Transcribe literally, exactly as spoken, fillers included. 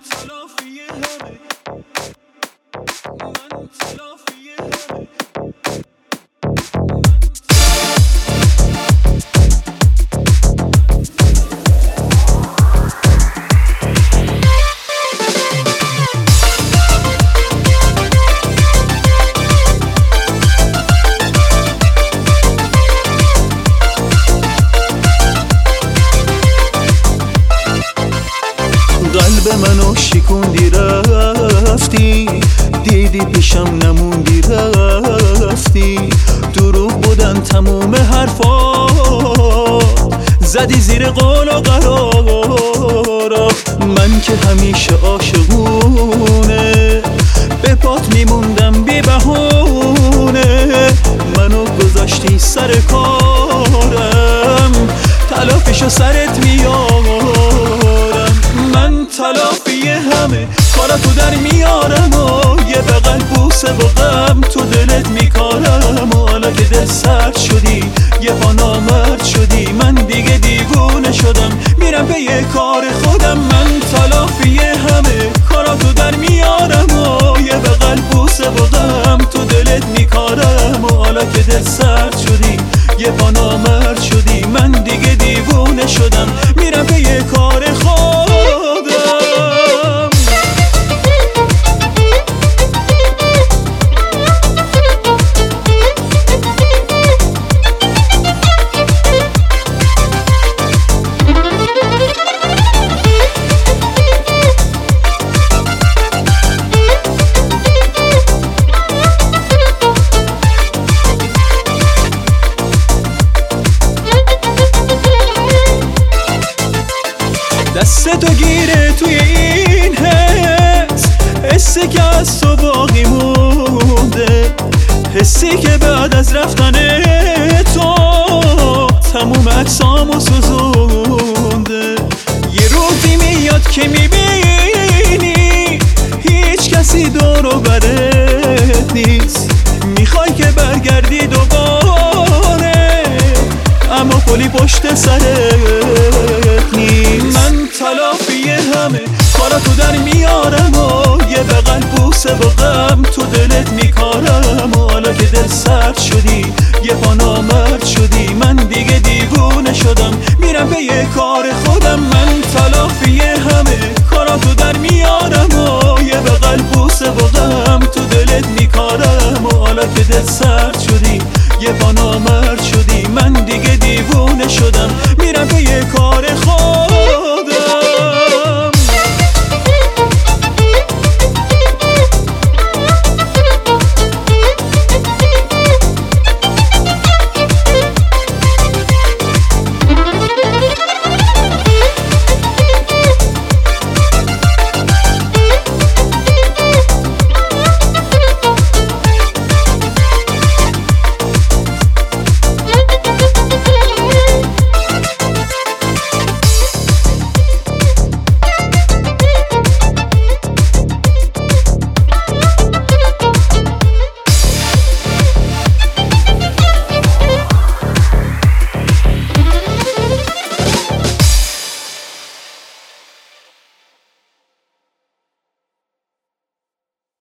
تلافی همه من تلافی همه قلب منو شکوندی رفتی، دیدی پیشم نموندی رفتی. دروغ بودن تموم حرفات، زدی زیر قول و قرارا. من که همیشه عاشقونه، به پات میموندم بی بهونه. منو گذاشتی سر کارم، تلافیشو سرت میارم. من تلافی همه کاراتو در میارم و یه بغل بوسه و غم تو دلت میکارم. و حالا که دل سرد شدی یه پا نامرد شدی، من دیگه دیوونه شدم میرم به یه کار خودم. من تلافی همه کاراتو در میارم و یه بغل بوسه و غم تو دلت میکارم. و حالا که دل سرد شدی یه پا نامرد شدی، من دیگه دیوونه شدم میرم به یه کار خودم. دستتو گیره توی این حس، حسی که از تو باقی مونده، حسی که بعد از رفتن تو تموم اجسامو سوزونده. یه روزی میاد که میبینی هیچ کسی دور و برت نیست، میخوای که برگردی دوباره اما پلی پشت سرت نیست. من تلافی همه کاراتو در میارم و یه بغل بوسه و غم تو دلت میکارم. و حالا که دل سرد